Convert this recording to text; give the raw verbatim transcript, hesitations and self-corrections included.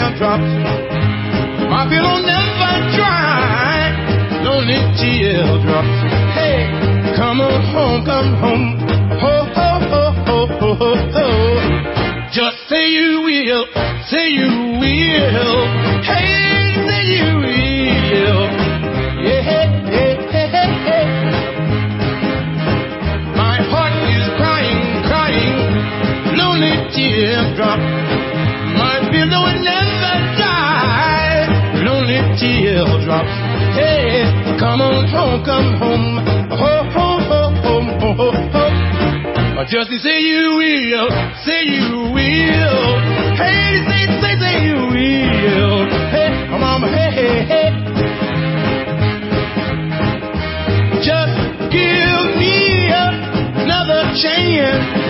teardrops. My pillow never dry, lonely teardrops. Hey, come on home, come home. Ho, ho, ho, ho, ho, ho, ho. Just say you will, say you will. Hey, say you will. Yeah, hey, hey, hey, hey, hey. My heart is crying, crying, lonely teardrop. My pillow will never die, lonely teardrops. Hey, come on home, come home. Ho, ho, ho, ho, ho, ho, ho. Just say you will, say you will. Hey, say, say, say you will. Hey, mama, hey, hey, hey. Just give me another chance.